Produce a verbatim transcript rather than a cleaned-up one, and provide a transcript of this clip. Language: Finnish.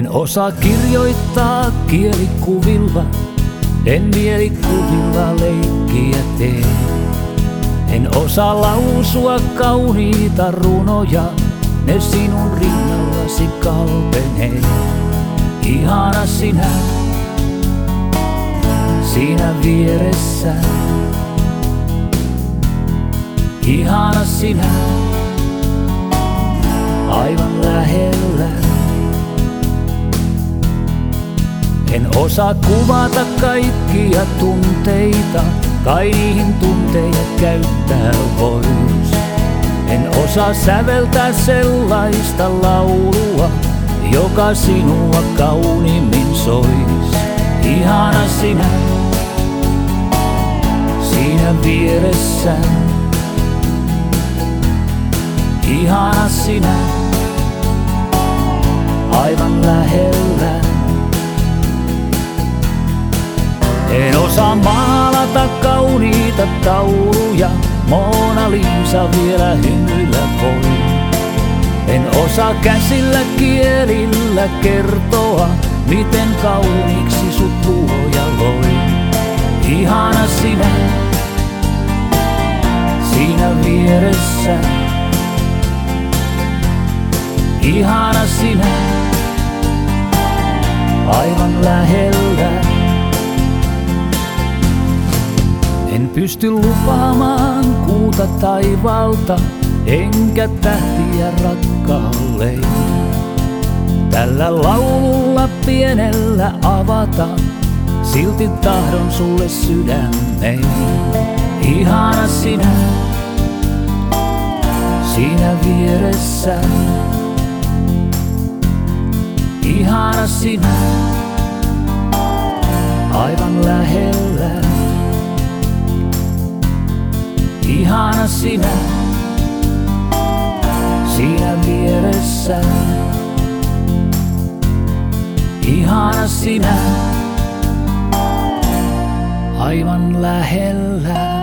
En osaa kirjoittaa kielikuvilla, en mielikuvilla leikkiä tee. En osaa lausua kauniita runoja, ne sinun rinnallasi kalpenee. Ihana sinä, siinä vieressä. Ihana sinä, aivan lähellä. En osaa kuvata kaikkia tunteita, kai niihin tunteja käyttää vois. En osaa säveltää sellaista laulua, joka sinua kauniimmin sois. Ihana sinä, siinä vieressä. Ihana sinä, aivan lähellä. En osaa maalata kauniita tauluja, Mona Lisa vielä hymyillä voi. En osaa käsillä kielillä kertoa, miten kauniiksi sut luoja loi. Ihana sinä, siinä vieressä. Ihana sinä, aivan lähellä. En pysty lupaamaan kuuta taivalta, enkä tähtiä rakkaalle. Tällä laululla pienellä avata, silti tahdon sulle sydämeen. Ihana sinä, siinä vieressä. Ihana sinä, aivan lähellä. Ihana sinä, siinä vieressä. Ihana sinä, aivan lähellä.